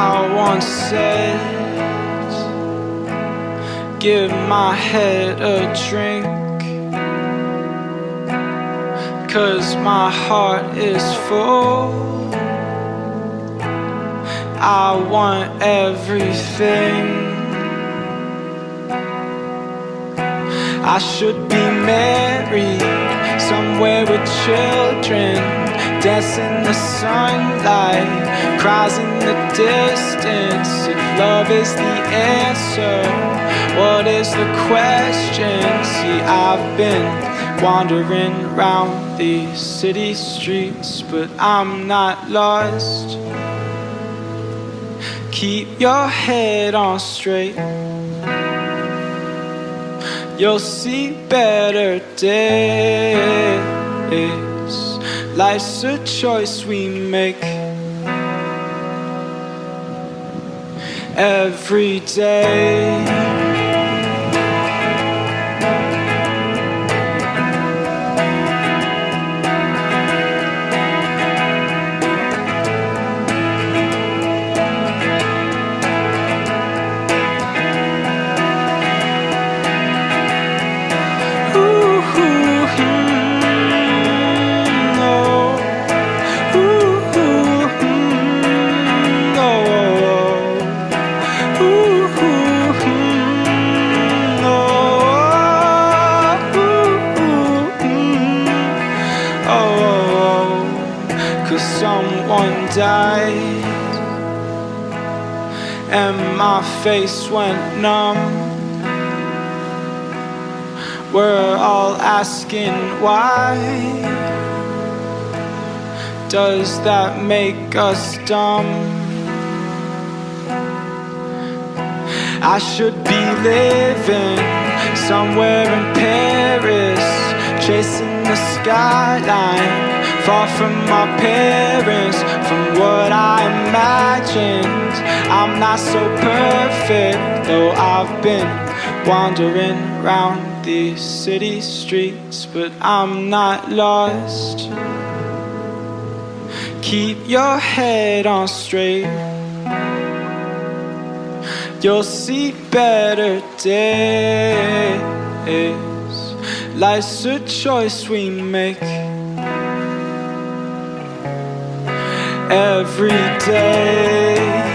once said, give my head a drink, 'cause my heart is full. I want everything. I should be married somewhere with children, dance in the sunlight, cries in the distance. If love is the answer, what is the question? See, I've been wandering round these city streets, but I'm not lost. Keep your head on straight, you'll see better days. Life's a choice we make every day. Someone died and my face went numb. We're all asking why. Does that make us dumb? I should be living somewhere in Paris, chasing the skyline, far from my parents, from what I imagined. I'm not so perfect, though I've been wandering round these city streets, but I'm not lost. Keep your head on straight, you'll see better days. Life's a choice we make every day.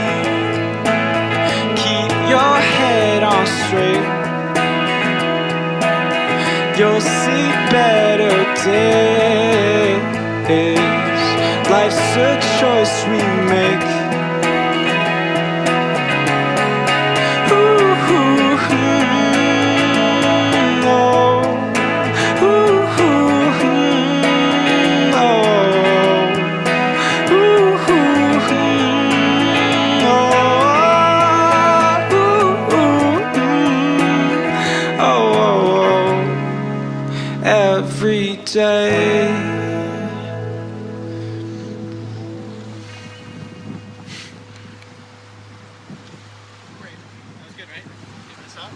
Keep your head on straight, you'll see better days. Life's a choice we make. Every day.